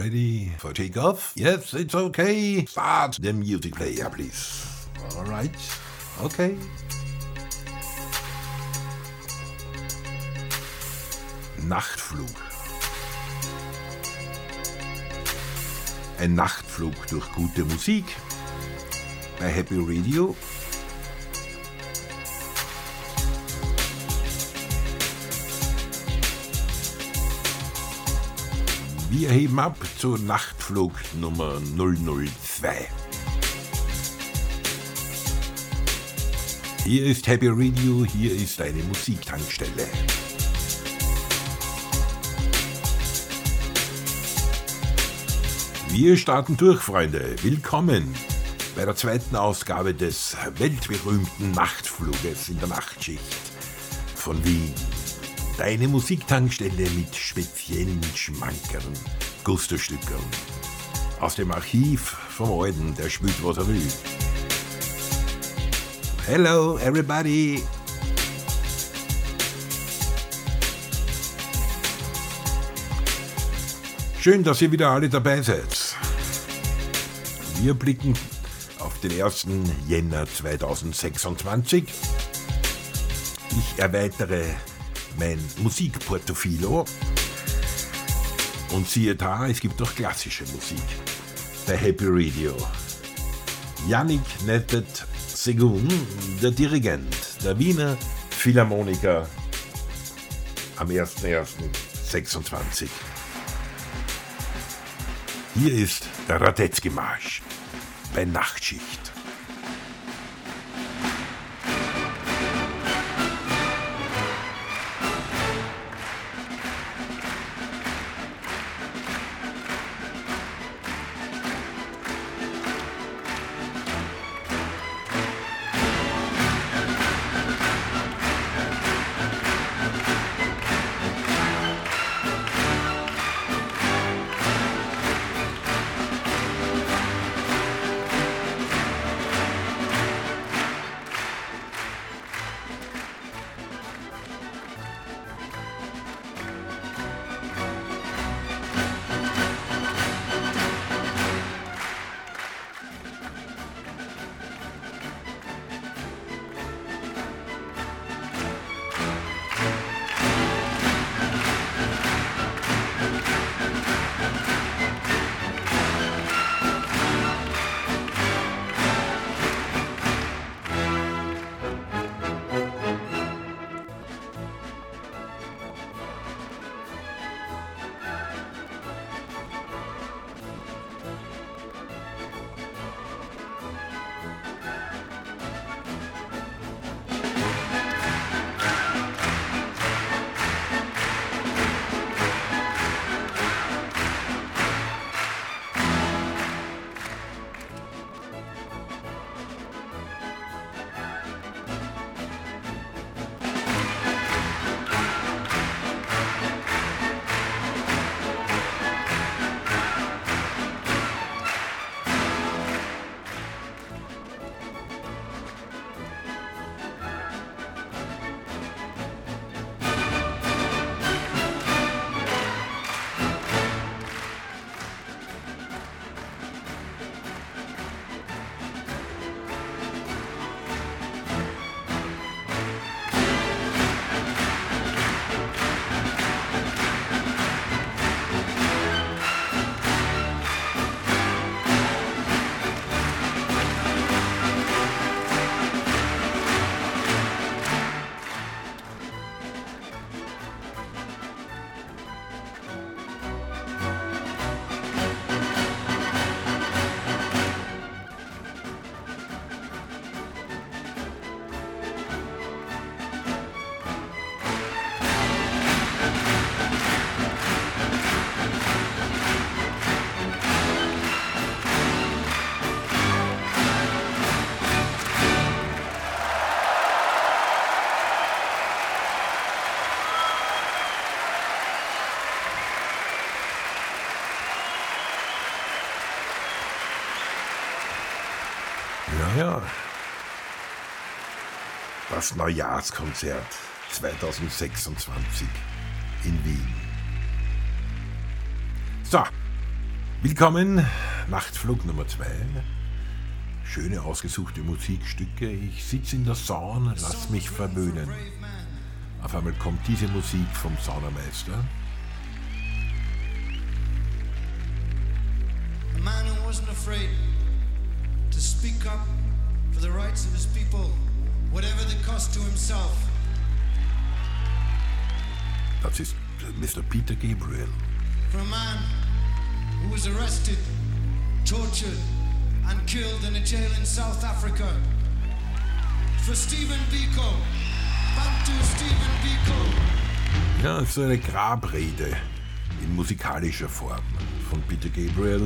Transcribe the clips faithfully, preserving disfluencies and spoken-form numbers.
Ready for takeoff? Yes, it's okay. Start the music player, please. All right. Okay. Nachtflug. Ein Nachtflug durch gute Musik bei Happy Radio. Wir heben ab zu Nachtflug Nummer null null zwei. Hier ist Happy Radio, hier ist eine Musiktankstelle. Wir starten durch, Freunde. Willkommen bei der zweiten Ausgabe des weltberühmten Nachtfluges in der Nachtschicht von Wien. Deine Musiktankstelle mit speziellen Schmankern, Gusto-Stückern. Aus dem Archiv vom Alten, der spielt, was er will. Hello, everybody! Schön, dass ihr wieder alle dabei seid. Wir blicken auf den ersten Jänner zweitausendsechsundzwanzig. Ich erweitere mein Musikportfolio und siehe da, es gibt auch klassische Musik bei Happy Radio. Yannick Nettet-Segun, der Dirigent der Wiener Philharmoniker am ersten ersten sechsundzwanzig. Hier ist der Radetzky-Marsch bei Nachtschicht. Ja, das Neujahrskonzert zweitausendsechsundzwanzig in Wien. So, Willkommen, Nachtflug Nummer zwei. Schöne ausgesuchte Musikstücke. Ich sitze in der Sauna, lass mich verwöhnen. Auf einmal kommt diese Musik vom Saunameister. A man who wasn't afraid to speak up for the rights of his people, whatever the cost to himself. Das ist Mister Peter Gabriel. For a man who was arrested, tortured and killed in a jail in South Africa. For Stephen Biko, Bantu Stephen Biko. Ja, so eine Grabrede in musikalischer Form von Peter Gabriel.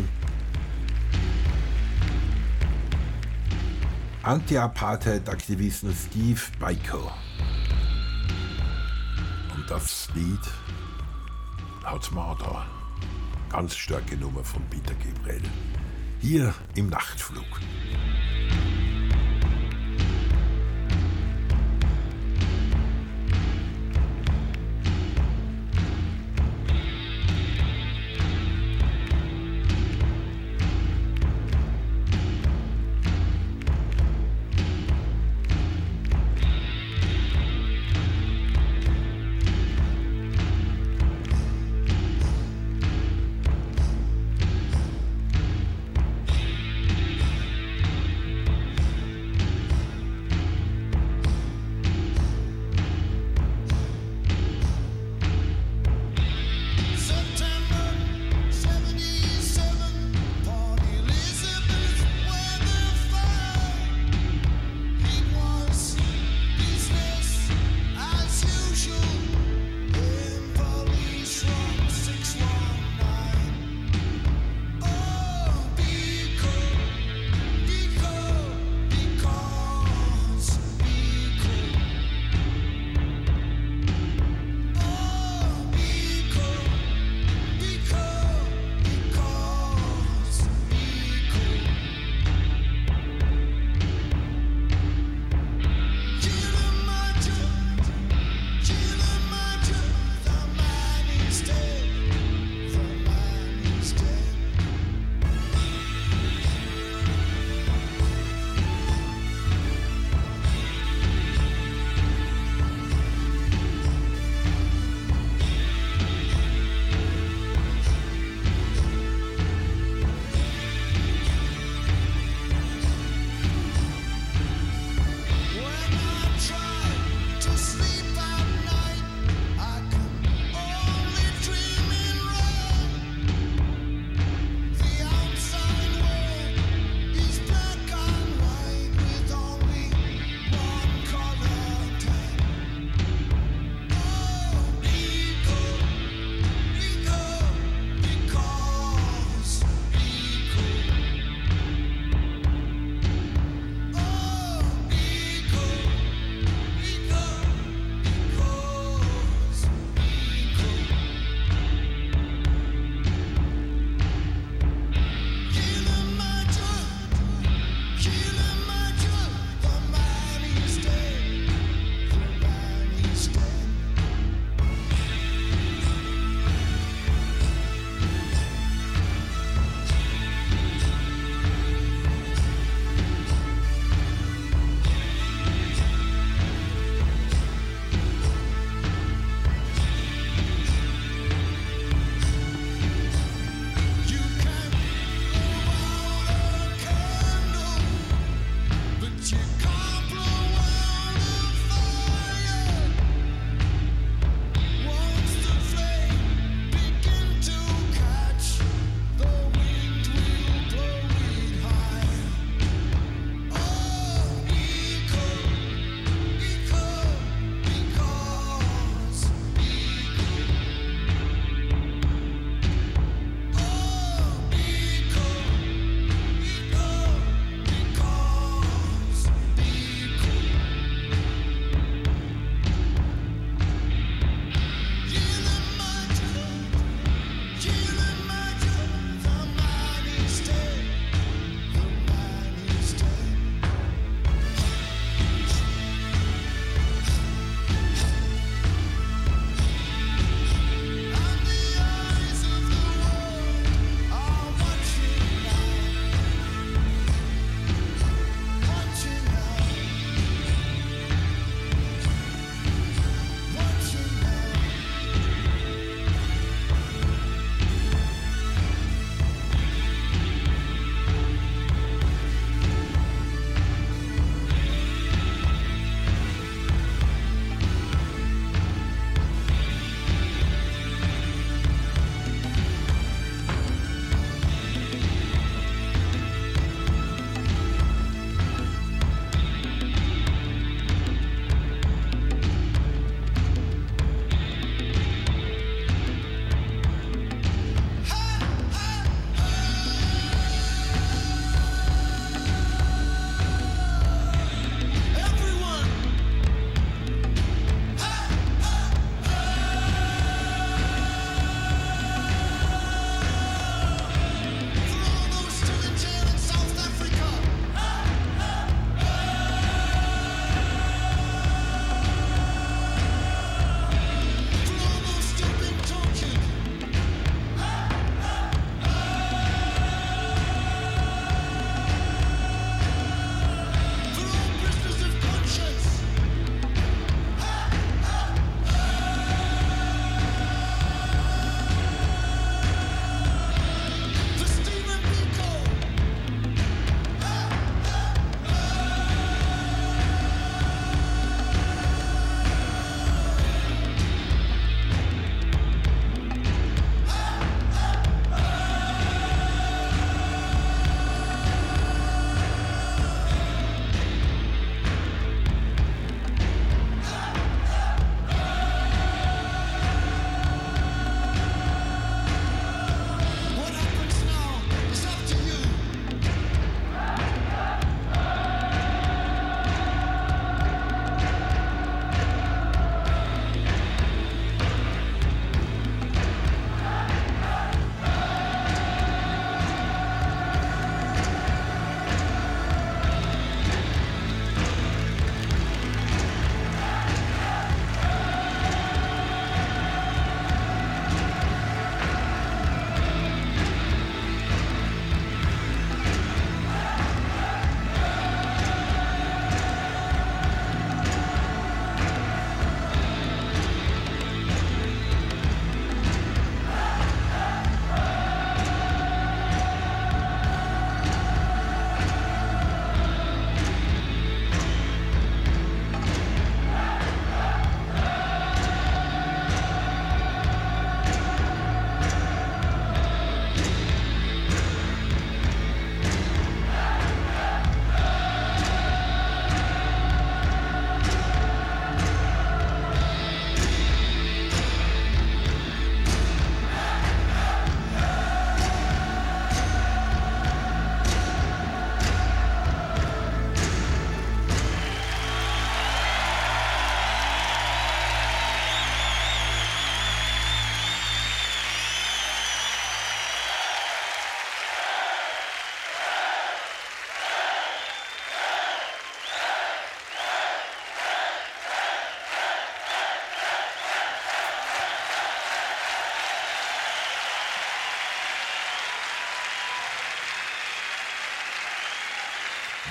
Anti-Apartheid-Aktivisten Steve Biko. Und das Lied hat's mir auch da. Ganz starke Nummer von Peter Gabriel. Hier im Nachtflug.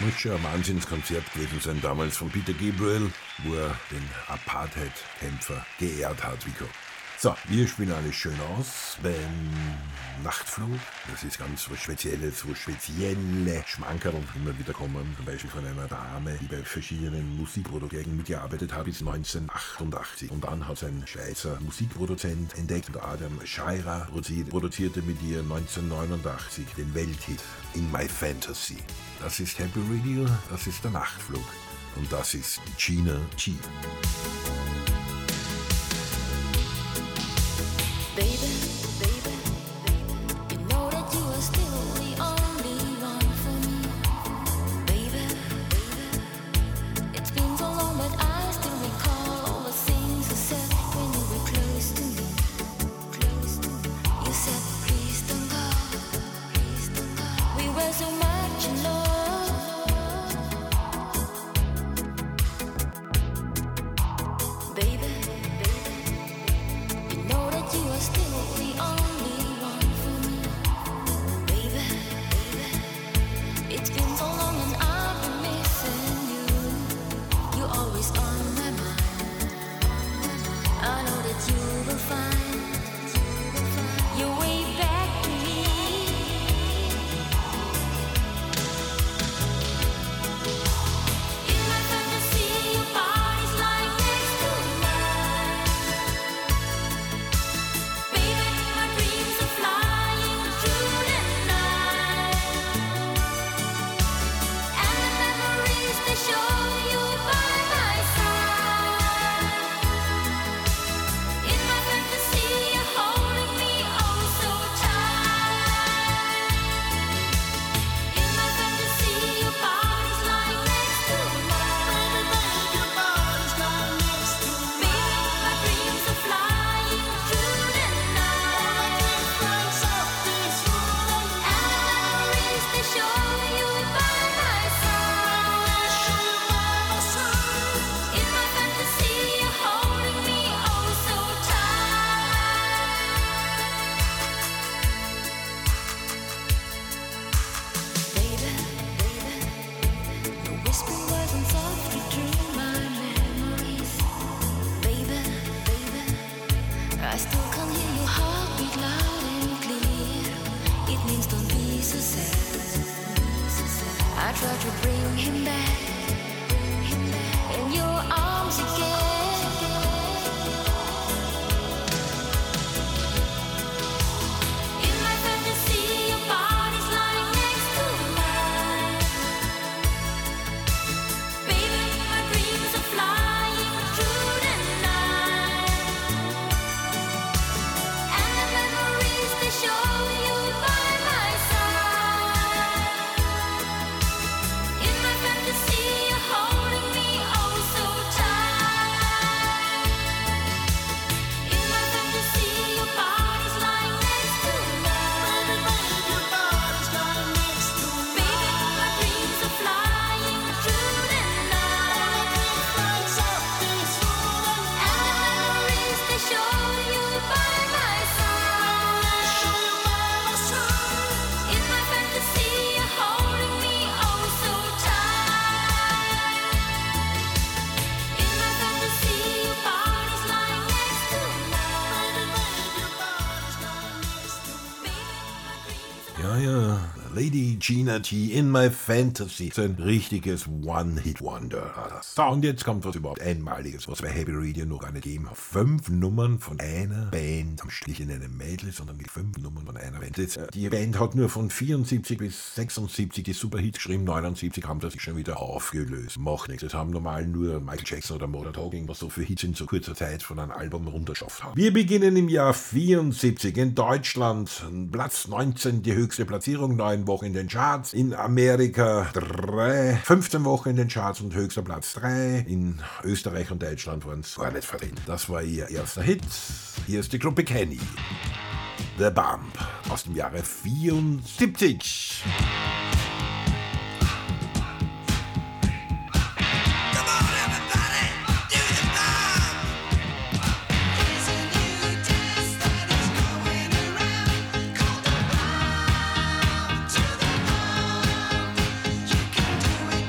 Muss schon ein Wahnsinnskonzert gewesen sein, damals von Peter Gabriel, wo er den Apartheid-Kämpfer geehrt hat, Vico. So, wir spielen alles schön aus beim Nachtflug. Das ist ganz was Spezielles, wo spezielle Schmankerl immer wieder kommen. Zum Beispiel von einer Dame, die bei verschiedenen Musikprodukten mitgearbeitet hat bis neunzehnhundertachtundachtzig. Und dann hat ein Schweizer Musikproduzent entdeckt, und Adam Scheira produzierte mit ihr neunzehnhundertneunundachtzig den Welthit In My Fantasy. Das ist Happy Radio, das ist der Nachtflug. Und das ist Gina G. Baby, baby, you know that you are still the only one for me. Baby, baby, it's been so long but I still recall all the things you said when you were close to me. Close to me. You said, please don't go, please don't go. We were so much in love. Baby, you know that you are still the only one for me. Baby, baby, it's been so long and I've been missing you. You're always on my mind. I know that you will find your way back to me. In my fantasy, your body's lying next to mine. Baby, my dreams are flying through the night, and the memories they show you by my side. In my fantasy, you're holding me oh so tight. In my fantasy, your body's lying next to mine. Your body's lying next to mine. Baby, my dreams are flying through the night, and the memories they show you by my side. In my fantasy, you're holding me oh so tight. Baby, baby, your whisper wasn't softly through my memories. Baby, baby, I still can hear your heartbeat loud and clear. It means don't be so sad. I try to bring him back in your arms again. In my fantasy, your body's lying next to mine. Baby, my dreams are flying through the night, and the memories they show you by my side. In my fantasy, you're holding me oh so tight. In my fantasy, your body's lying next to mine. Your body's lying next to mine. Baby, my dreams are flying through the night, and the memories they show you by my side. In my fantasy, you're holding me oh so tight. In my fantasy, your body's lying next to mine. Your body's lying next to me. Ja, ja, Lady Gina G in My Fantasy. So ein richtiges One-Hit-Wonder. So, und jetzt kommt was überhaupt Einmaliges, was bei Happy Radio noch gar nicht gegeben hat. Fünf Nummern von einer Band, am Stich in einem Mädel, sondern die fünf Nummern von einer Band. Das, äh, die Band hat nur von vierundsiebzig bis sechsundsiebzig die Superhits geschrieben, neunundsiebzig haben das sich schon wieder aufgelöst. Macht nichts. Das haben normal nur Michael Jackson oder Modern Talking, was so für Hits in so kurzer Zeit von einem Album runterschafft haben. Wir beginnen im Jahr vierundsiebzig in Deutschland. Platz neunzehn, die höchste Platzierung, neun Wochen in den Charts. In Amerika drei, fünfzehn Wochen in den Charts und höchster Platz drei. In Österreich und Deutschland waren es gar nicht vertreten. Das war ihr erster Hit. Hier ist die Gruppe Kenny. The Bump aus dem Jahre vierundsiebzig. Do the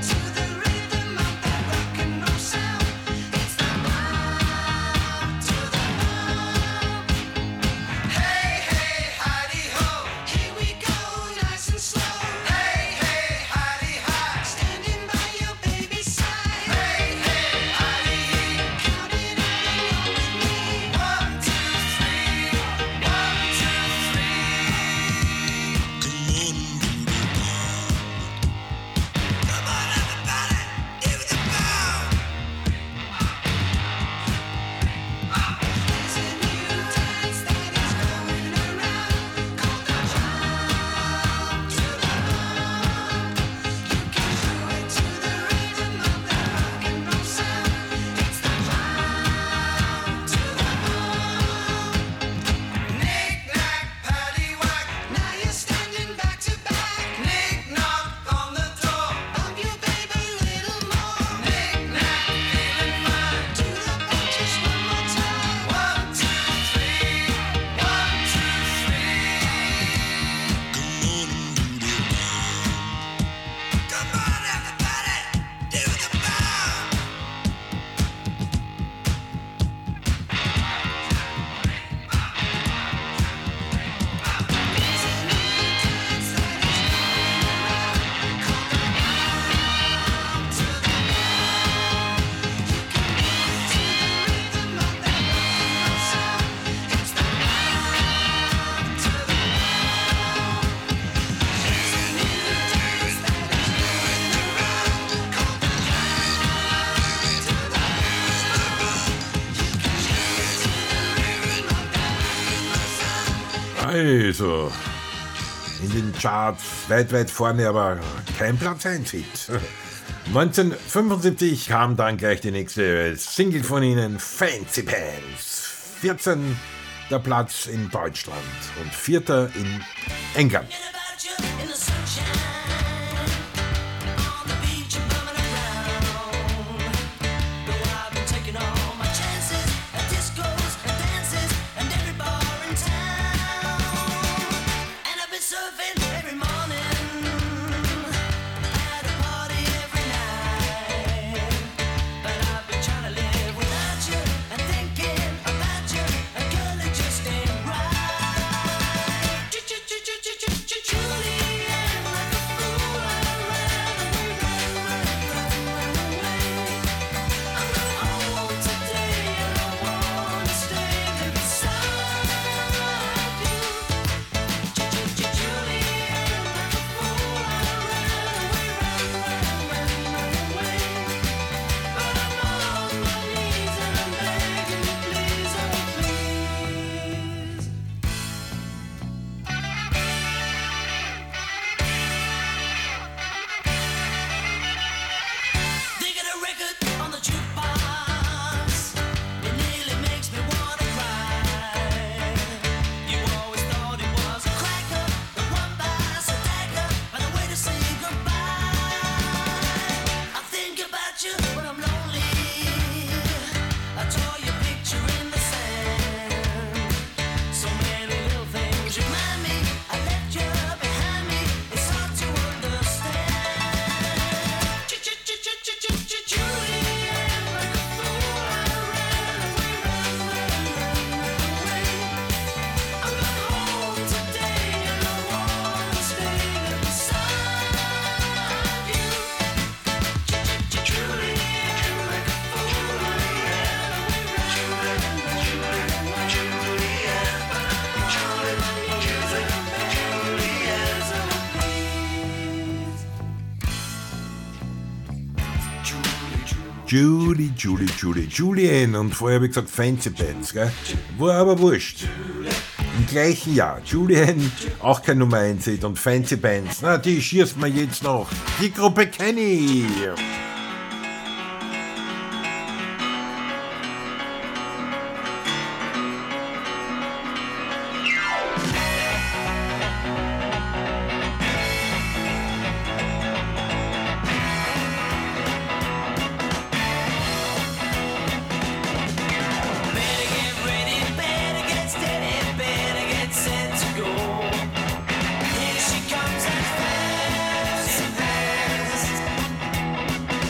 Also, in den Charts weit, weit vorne, aber kein Platz eins Hit. neunzehnhundertfünfundsiebzig kam dann gleich die nächste Single von ihnen, Fancy Pants. vierzehn der Platz in Deutschland und vierter in England. Julie, Julie, Julie, Julian und vorher habe ich gesagt Fancy Pants, gell? War aber wurscht. Im gleichen Jahr, Julian, auch kein Nummer eins Hit und Fancy Pants, na die schießt man jetzt noch. Die Gruppe kenne ich. Here she comes and fancy pants.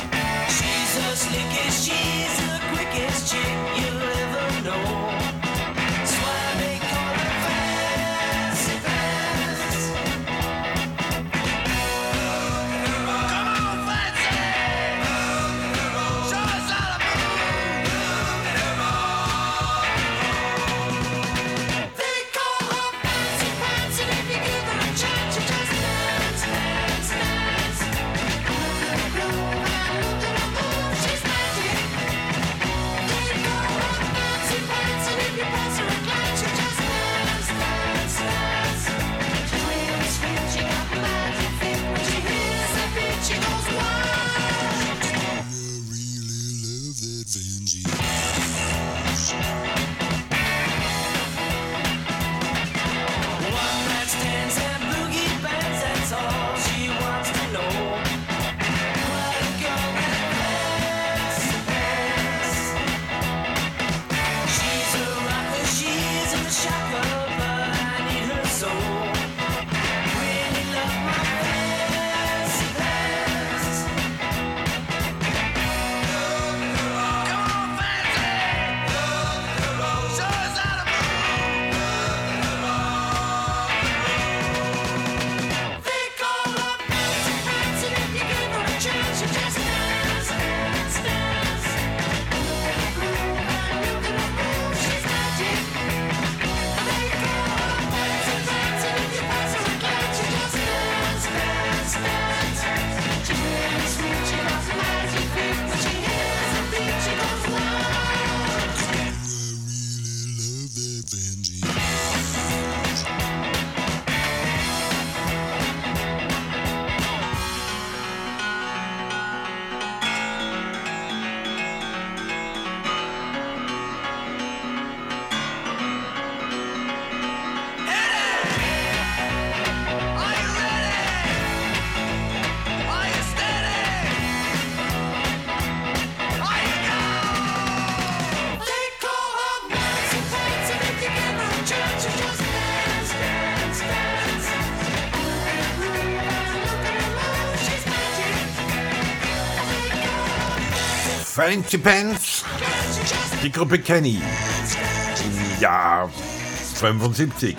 Fancy Pants, die Gruppe Kenny im Jahr fünfundsiebzig.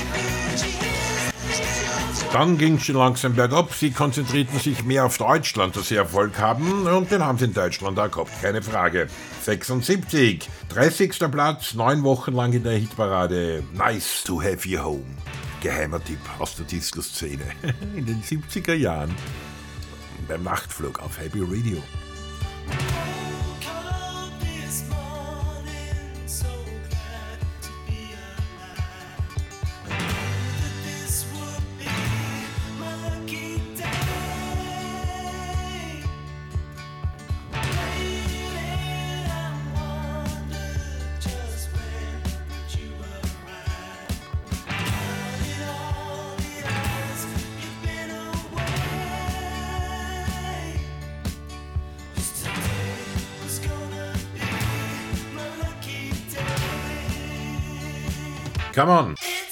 Dann ging es schon langsam bergab, sie konzentrierten sich mehr auf Deutschland, dass sie Erfolg haben, und den haben sie in Deutschland auch gehabt, keine Frage. sechsundsiebzig, dreißigster Platz, neun Wochen lang in der Hitparade, Nice to Have You Home. Geheimer Tipp aus der Disco-Szene in den siebziger Jahren beim Nachtflug auf Happy Radio. Come on.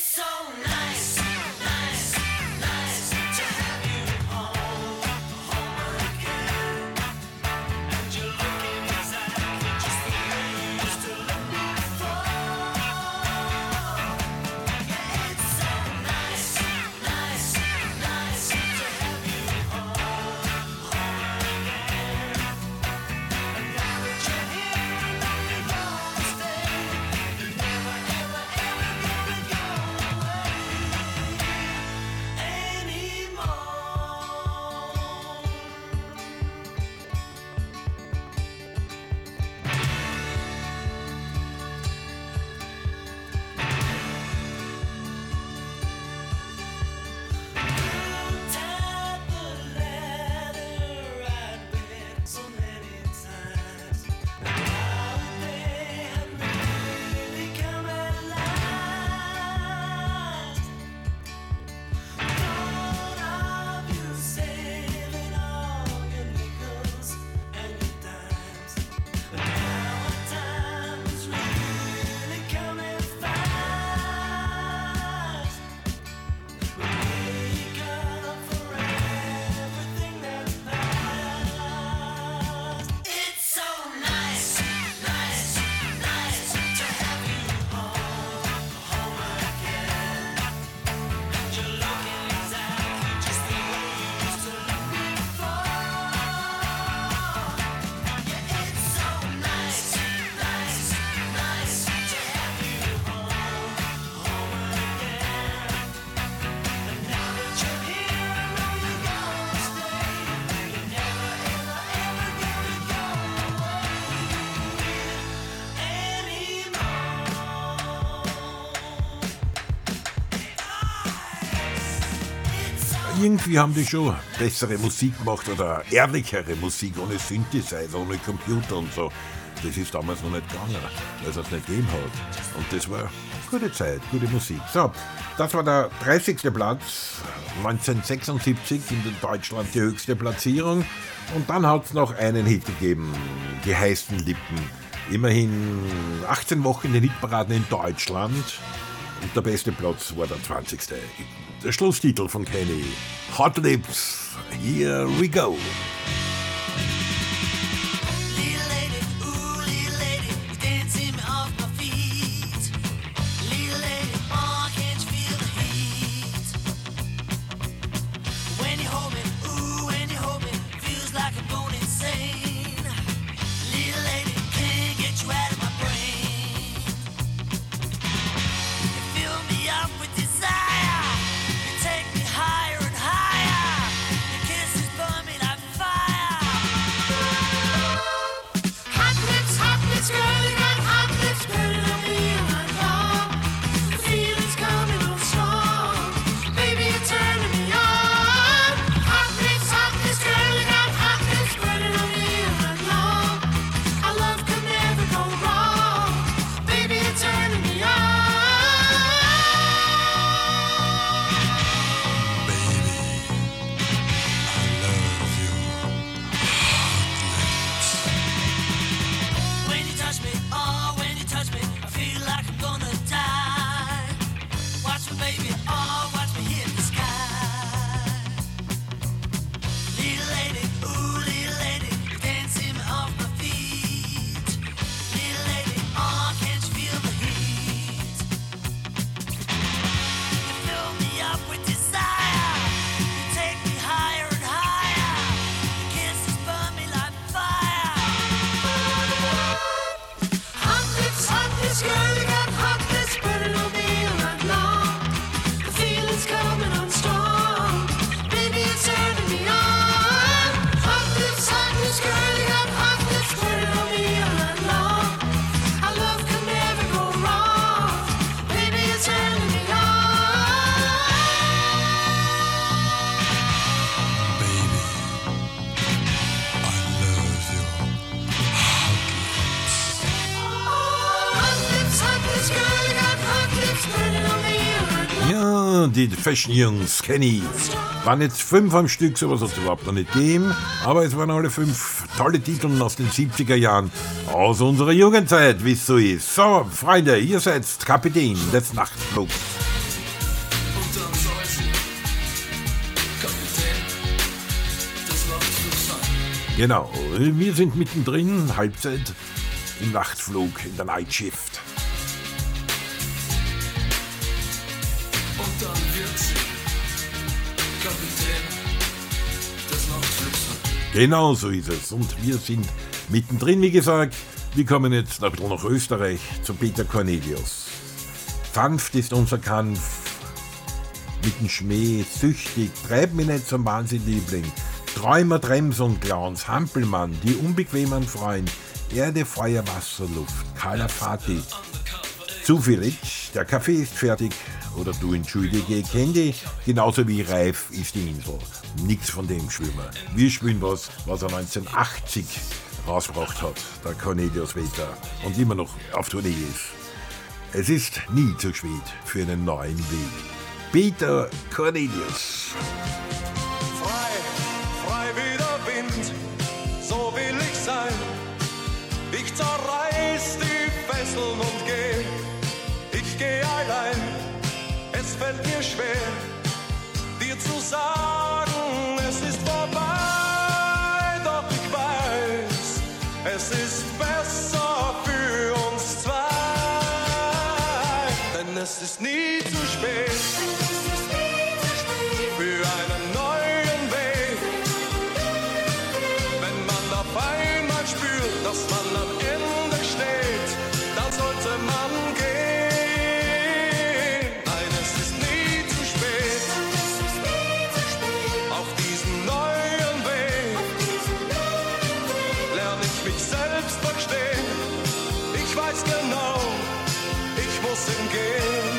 Irgendwie haben die schon bessere Musik gemacht oder ehrlichere Musik, ohne Synthesizer, ohne Computer und so. Das ist damals noch nicht gegangen, weil es das nicht gegeben hat. Und das war gute Zeit, gute Musik. So, das war der dreißigste Platz, neunzehnhundertsechsundsiebzig in Deutschland die höchste Platzierung. Und dann hat es noch einen Hit gegeben, die heißen Lippen. Immerhin achtzehn Wochen in den Hitparaden in Deutschland. Und der beste Platz war der zwanzigste Der Schlusstitel von Kenny. Hot Lips, here we go. Desire, you take me higher and higher. Your kisses burn me like fire. Ja, die Fashion Jungs, kenne ich. Waren jetzt fünf am Stück, sowas hat es überhaupt noch nicht gegeben. Aber es waren alle fünf tolle Titel aus den siebziger Jahren. Aus unserer Jugendzeit, wie es so ist. So, Freunde, ihr seid Kapitän des Nachtflugs. Und dann soll sie Kapitän des Nachtflugs sein. Genau, wir sind mittendrin, Halbzeit im Nachtflug, in der Night Shift. Und dann wird sie Kapitän des Nachtflugs sein. Genau so ist es. Und wir sind mittendrin, wie gesagt. Wir kommen jetzt ein bisschen nach Österreich zu Peter Cornelius. Sanft ist unser Kampf, mit dem Schmäh süchtig, treib mich nicht zum Wahnsinn, Liebling. Träumer, Trems und Clowns, Hampelmann, die unbequemen Freund, Erde, Feuer, Wasser, Luft, Kalafati. Zufällig, der Kaffee ist fertig, oder du entschuldige, kenn dich, genauso wie reif ist die Insel. Nix von dem spielen wir. Wir spielen was, was er neunzehnhundertachtzig rausgebracht hat, der Cornelius Wetter, und immer noch auf Tournee ist. Es ist nie zu spät für einen neuen Weg. Peter Cornelius. Frei, frei wie der Wind, so will ich sein. Ich zerreiß die Fesseln und geh. Ich geh allein, es fällt mir schwer, dir zu sagen, es ist vorbei. Doch ich weiß, es ist besser für uns zwei. Denn es ist nie zu spät für einen neuen Weg. Wenn man auf einmal spürt, dass man am Ende steht, dann sollte man gehen. Nein, es ist nie zu spät auf diesen neuen Weg. Lerne ich mich selbst verstehen. Ich weiß genau, ich muss hingehen.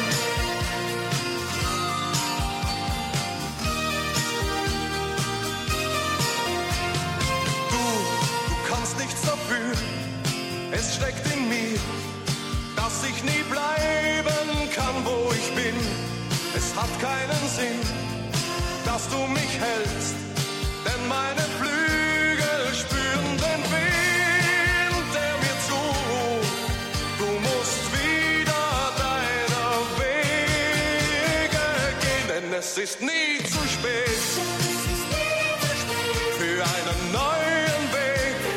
Nichts dafür, es steckt in mir, dass ich nie bleiben kann, wo ich bin. Es hat keinen Sinn, dass du mich hältst, denn meine Flügel spüren den Wind, der mir zuruft. Du musst wieder deiner Wege gehen, denn es ist nie zu spät für einen neuen Weg.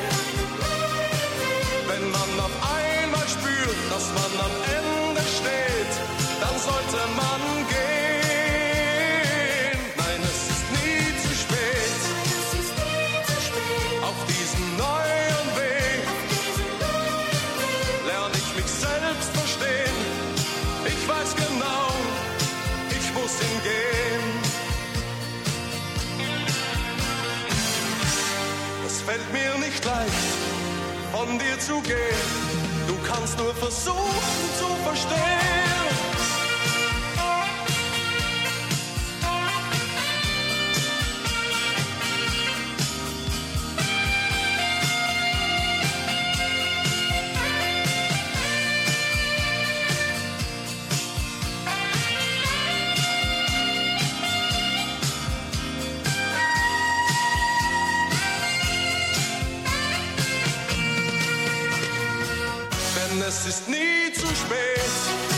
Wenn man auf einmal spürt, dass man am Ende steht, dann sollte man gehen. Nein, es ist nie zu spät auf diesen neuen Weg. Lerne ich mich selbst verstehen. Ich weiß genau, ich muss hingehen. Es fällt mir nicht leicht, von dir zu gehen, du kannst nur versuchen zu verstehen. Es ist nie zu spät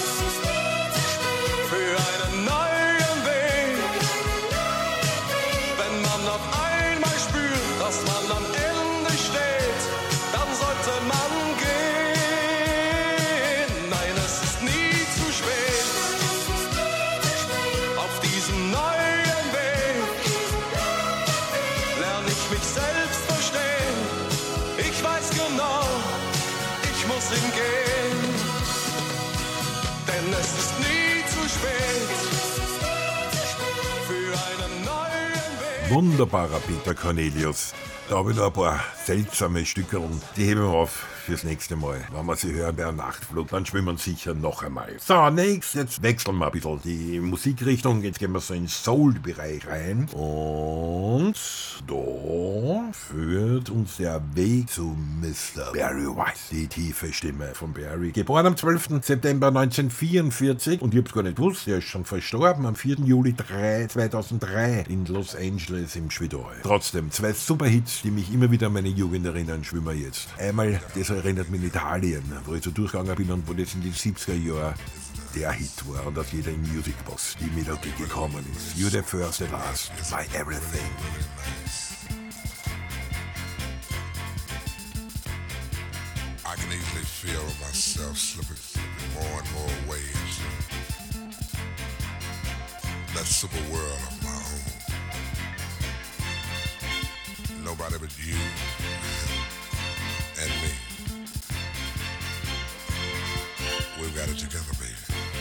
für einen neuen Weg. Wenn man auf einmal spürt, dass man am Ende steht, dann sollte man gehen. Nein, es ist nie zu spät auf diesem neuen Weg. Lerne ich mich selbst verstehen. Ich weiß genau, ich muss hingehen. Denn es ist nie zu spät für einen neuen Weg. Wunderbarer Peter Cornelius. Da habe ich noch ein paar seltsame Stückeln. Die heben wir auf fürs nächste Mal. Wenn wir sie hören bei einem Nachtflug, dann spielen wir sicher noch einmal. So, nächstes, jetzt wechseln wir ein bisschen die Musikrichtung. Jetzt gehen wir so in den Soul-Bereich rein. Und da für führt uns der Weg zu Mister Barry White. Die tiefe Stimme von Barry. Geboren am zwölften September neunzehnhundertvierundvierzig und ich hab's gar nicht gewusst, er ist schon verstorben am vierten Juli zweitausenddrei in Los Angeles im Schwidal. Trotzdem, zwei Superhits, die mich immer wieder an meine Jugend erinnern, schwimmen wir jetzt. Einmal, das erinnert mich an Italien, wo ich so durchgegangen bin und wo das in den siebziger Jahren der Hit war und aus jeder Musicbox die Melodie gekommen ist. You're the first and last, my everything. I can easily feel myself slipping, slipping more and more ways. That super world of my own. Nobody but you and me. We've got it together, baby.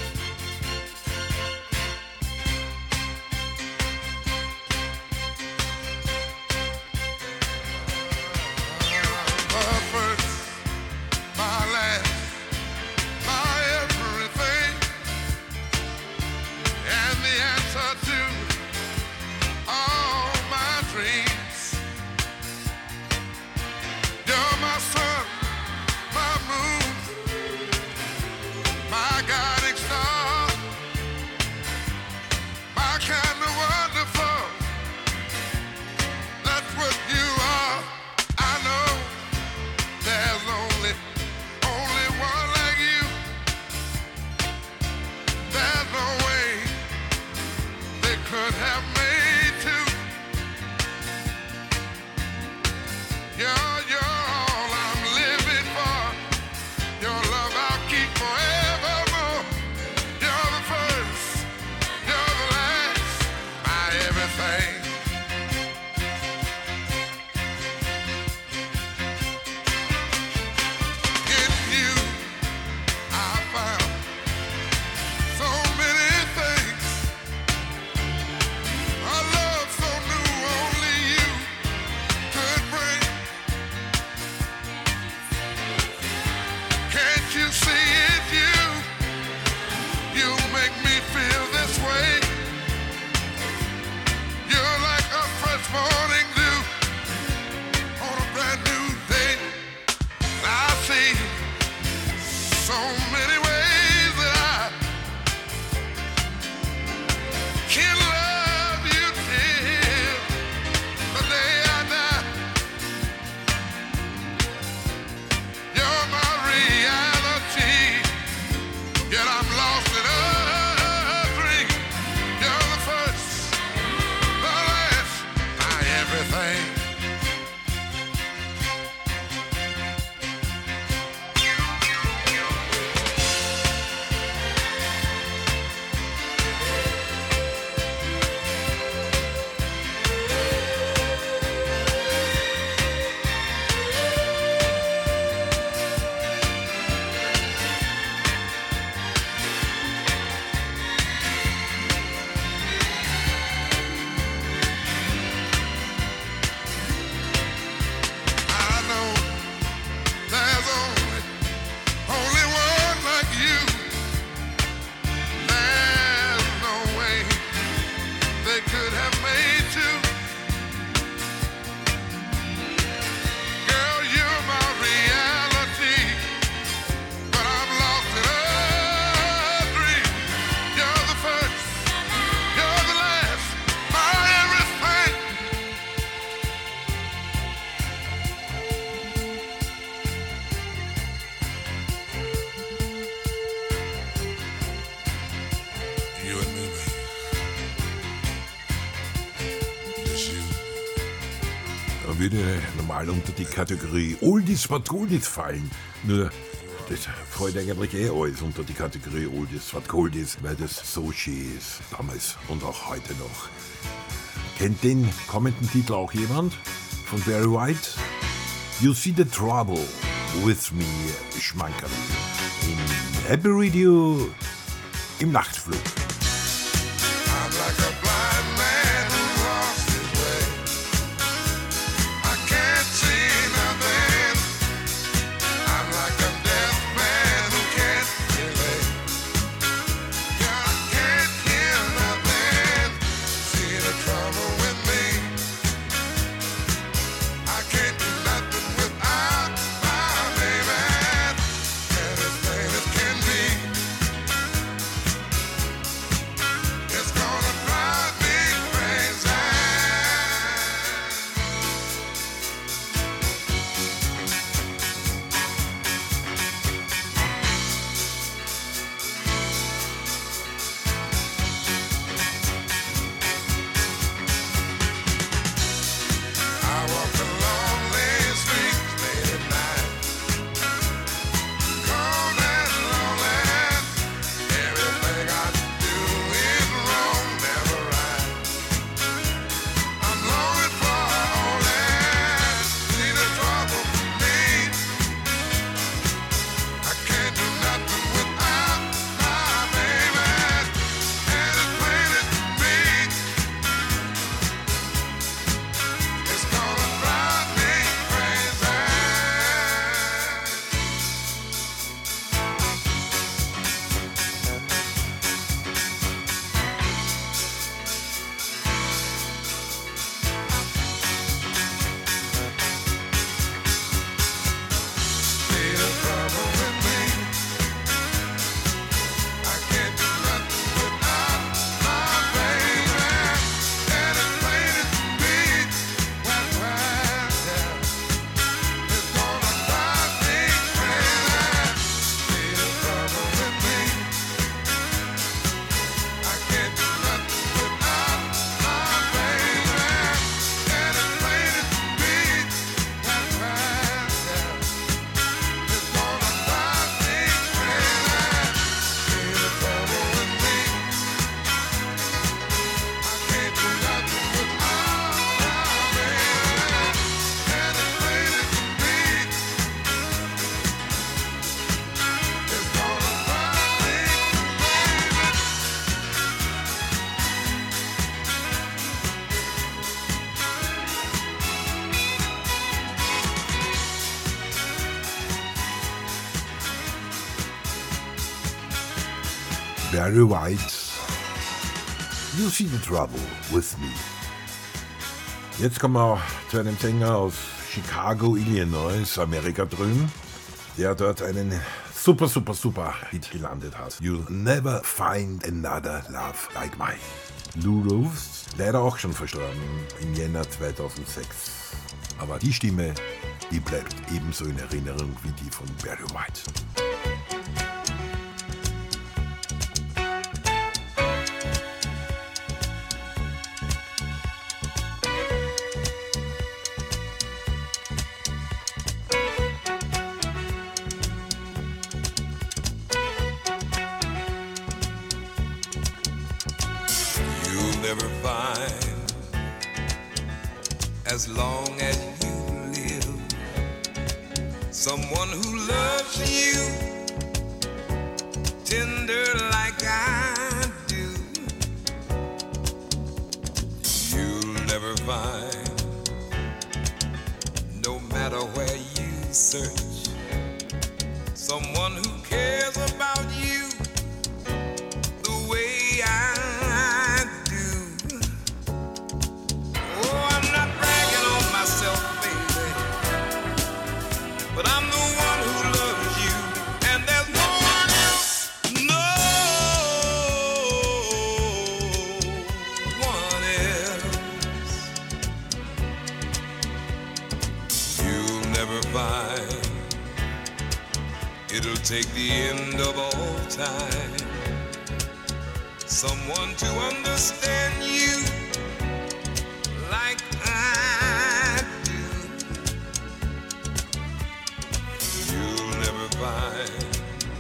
Würde normal unter die Kategorie Oldies but Goldies fallen. Nur, das fällt eigentlich eh alles unter die Kategorie Oldies but Goldies, weil das so schön ist. Damals und auch heute noch. Kennt den kommenden Titel auch jemand? Von Barry White? You See the Trouble with Me, Schmankerl. In Happy Radio im Nachtflug. I'm like a blind man who lost his way. I can't see nothing. I'm like a deaf man who can't relate. Yeah, I can't hear nothing. See the trouble with me. I can't Barry White, You See the Trouble with Me. Jetzt kommen wir zu einem Sänger aus Chicago, Illinois, Amerika drüben, der dort einen super, super, super Hit gelandet hat. You'll never find another love like mine. Lou Routh, leider auch schon verstorben, im Jänner zweitausendsechs. Aber die Stimme, die bleibt ebenso in Erinnerung wie die von Barry White. Never find, as long as you live, someone who loves you tender like I do. You'll never find, no matter where you search, someone who cares about you the way I but I'm the one who loves you, and there's no one else, no one else. You'll never find, it'll take the end of all time, someone to understand you like I do. You'll never find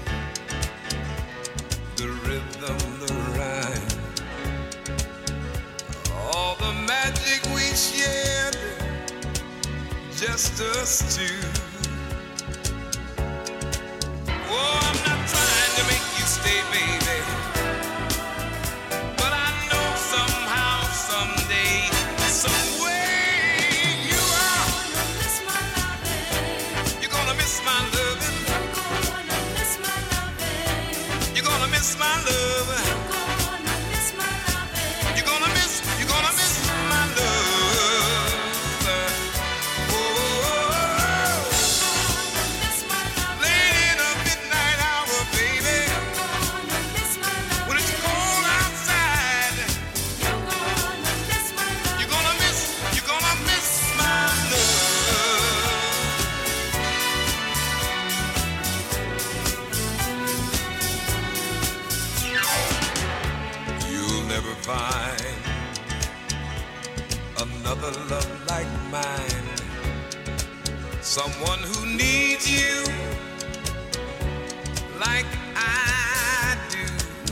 the rhythm, the rhyme, all the magic we shared, just us two. Oh, I'm not trying to make you stay, baby, but I know somehow, someday, some way you are. You're gonna miss my loving. You're gonna miss my love. You're gonna miss, you're gonna miss my love. Oh, late in a midnight hour, baby, when it's cold outside, you're gonna miss, you're gonna miss my love. You'll never find another love like mine, someone who needs you like I do.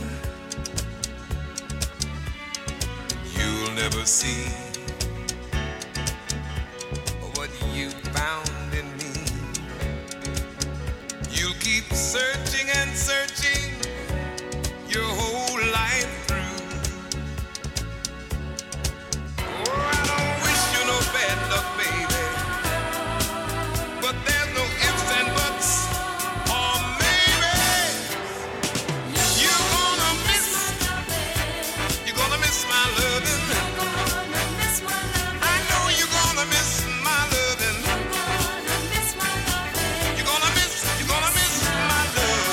You'll never see what you found in me. You'll keep searching and searching your whole life through. Oh, I don't wish you no bad luck, baby, but there's no ifs and buts, or maybe you're gonna miss, you're gonna miss my loving. I know you're gonna miss my loving. You're gonna miss, you're gonna miss my love.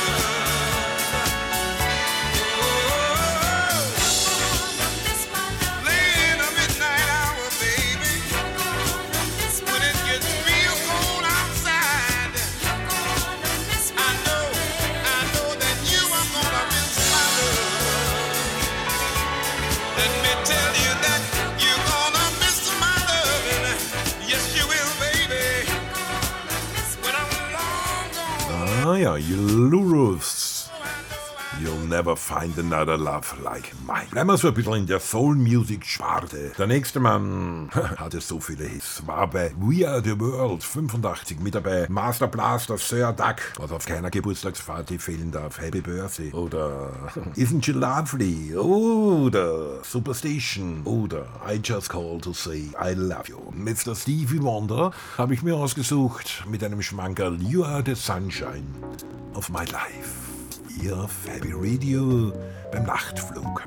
Oh, late in a midnight hour, baby, when it gets real cold outside, I know, I know that you are gonna miss my love. Let me tell you that you're gonna miss my loving. Yes, you will, baby. When I'm long gone. Ah ja, Lou Routh. You'll never find another love like mine. Bleiben wir so ein bisschen in der Soul-Music-Sparte. Der nächste Mann hatte so viele Hits. War bei We Are The World fünfundachtzig mit dabei. Master Blaster, Sir Duck, was auf keiner Geburtstagsparty fehlen darf. Happy Birthday. Oder Isn't She Lovely? Oder Superstation. Oder I Just Call To Say I Love You. Mister Stevie Wonder habe ich mir ausgesucht mit einem Schmankerl You Are The Sunshine of My Life. hier auf Fabi Radio beim Nachtflug.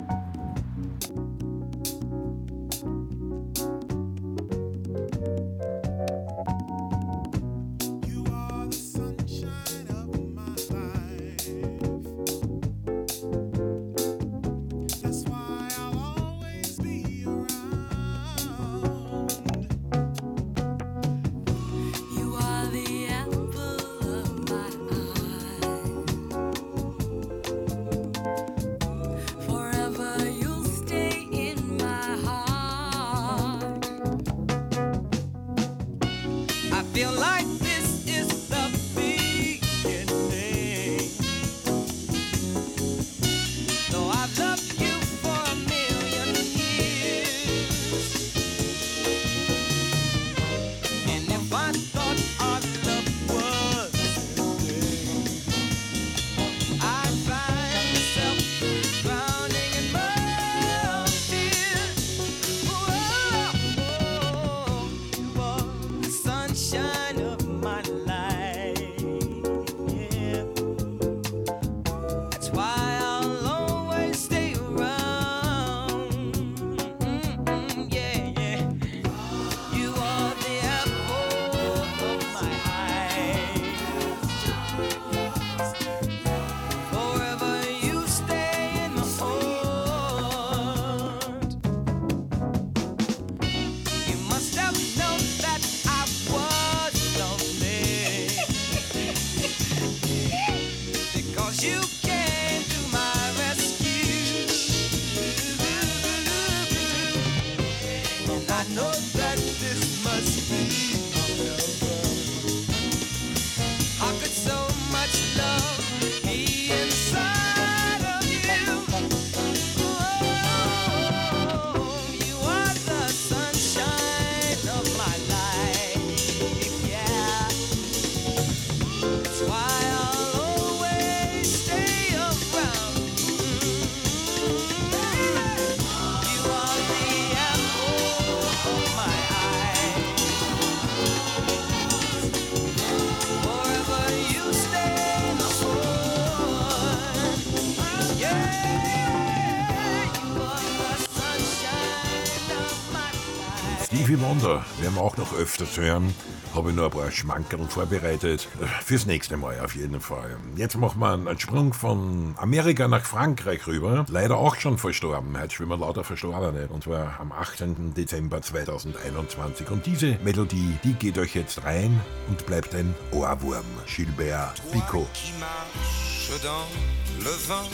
Stevie Wonder werden wir auch noch öfters hören. Habe ich noch ein paar Schmankerl vorbereitet. Fürs nächste Mal auf jeden Fall. Jetzt machen wir einen Sprung von Amerika nach Frankreich rüber. Leider auch schon verstorben. Heute schwimmen lauter Verstorbene. Und zwar am achtzehnten Dezember zweitausendeinundzwanzig. Und diese Melodie, die geht euch jetzt rein und bleibt ein Ohrwurm. Gilbert Bécaud. Qui marche dans le vent,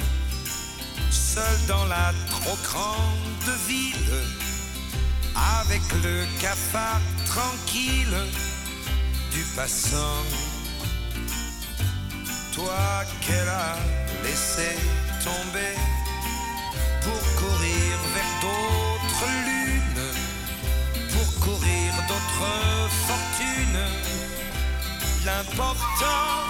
seul dans la trop grande ville, avec le cafard tranquille du passant. Toi qu'elle a laissé tomber pour courir vers d'autres lunes, pour courir d'autres fortunes. L'important,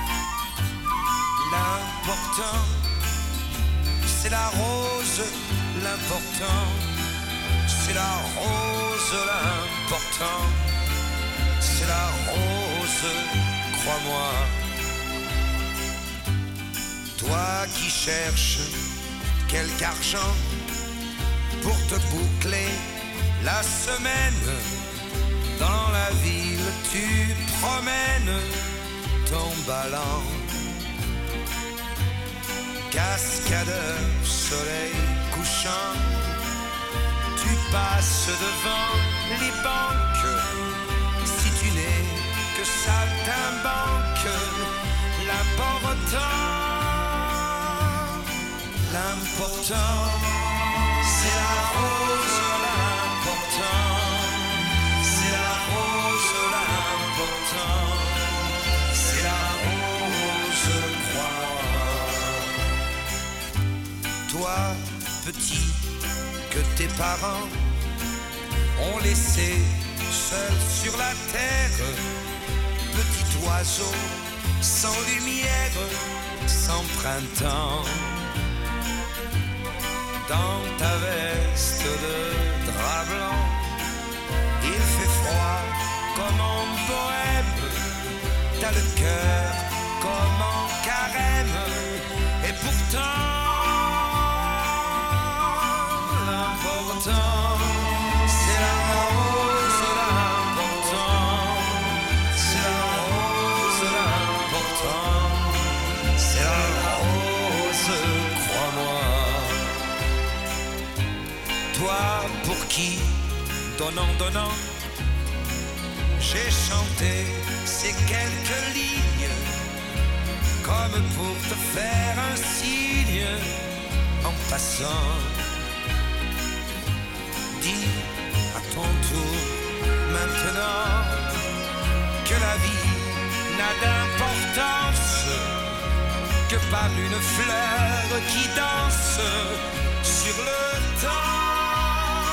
l'important, c'est la rose, l'important. C'est la rose, l'important, c'est la rose, crois-moi. Toi qui cherches quelque argent pour te boucler la semaine, dans la ville tu promènes ton ballon. Cascadeur, soleil couchant, tu passes devant les banques. Si tu n'es que saltimbanque, l'important, l'important, c'est la rose, l'important, c'est la rose, l'important, c'est la rose, crois. Toi, petit, que tes parents ont laissé seul sur la terre, petit oiseau sans lumière, sans printemps. Dans ta veste de drap blanc, il fait froid comme en bohème, t'as le cœur comme en carême, Et pourtant, l'important, c'est la rose, l'important, c'est la rose, l'important, c'est la rose, crois-moi. Toi pour qui, donnant, donnant, j'ai chanté ces quelques lignes, comme pour te faire un signe en passant. Dis à ton tour maintenant que la vie n'a d'importance que par une fleur qui danse sur le temps.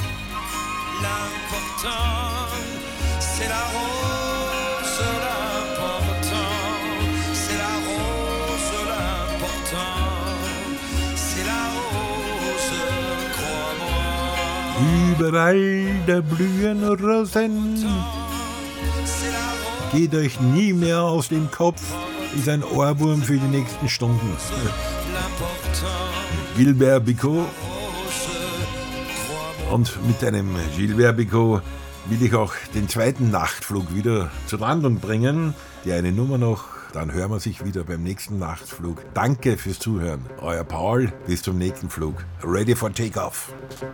L'important, c'est la rose, l'important, c'est la rose, l'important, c'est la rose, crois-moi. Überall da blühen Rosen. C'est la rose, Geht euch nie mehr aus dem Kopf, ist ein Ohrwurm für die nächsten Stunden. l'important, Gilbert Bécaud. rose, crois-moi. Und mit einem Gilbert Bécaud will ich auch den zweiten Nachtflug wieder zur Landung bringen. Die eine Nummer noch, dann hören wir sich wieder beim nächsten Nachtflug. Danke fürs Zuhören. Euer Paul, bis zum nächsten Flug. Ready for takeoff.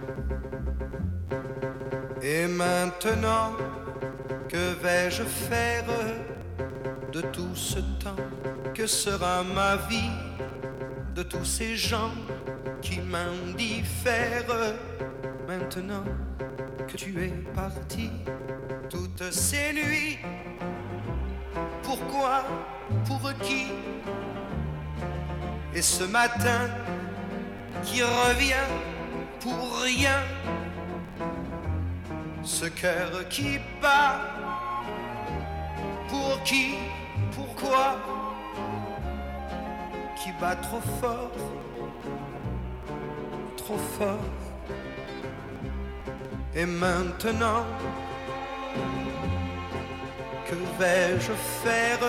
Et maintenant, que vais-je faire de tout ce temps? Que sera ma vie de tous ces gens qui m'indiffèrent? Maintenant que tu es parti, toutes ces nuits, pourquoi, pour qui? Et ce matin qui revient pour rien, ce cœur qui bat, pour qui, pourquoi, qui bat trop fort, trop fort. Et maintenant, que vais-je faire?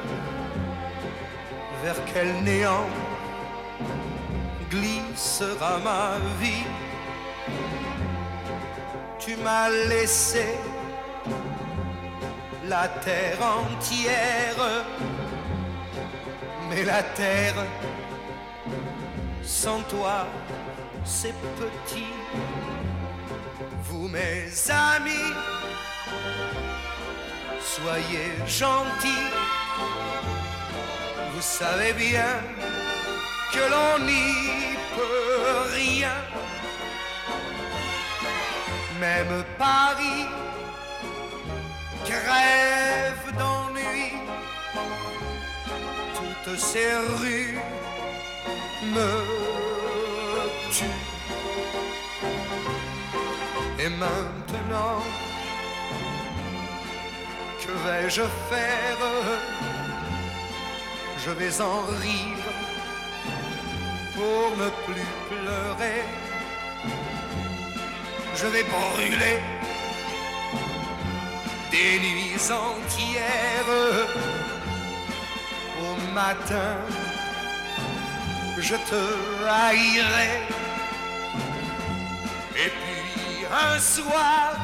Vers quel néant glissera ma vie? Tu m'as laissé la terre entière, mais la terre sans toi c'est petit. Vous mes amis, soyez gentils, vous savez bien que l'on n'y peut rien. Même Paris crève d'ennui, toutes ces rues me tuent. Et maintenant, que vais-je faire? Je vais en rire pour ne plus pleurer. Je vais brûler des nuits entières. Au matin, je te haïrai. Et puis un soir,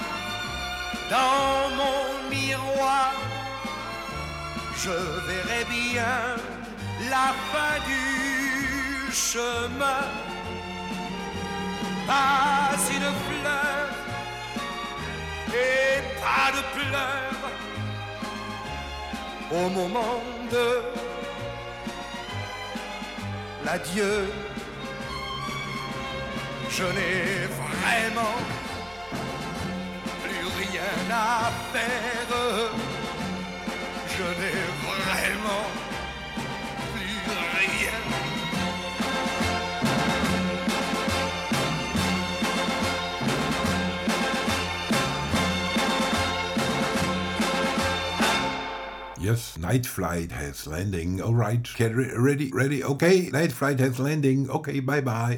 dans mon miroir, je verrai bien la fin du chemin. Pas une fleur et pas de pleurs au moment de l'adieu. Je n'ai vraiment plus rien à faire. Je n'ai vraiment plus rien. Yes, night flight has landing. All right, okay, ready, ready. Okay, night flight has landing. Okay, bye bye.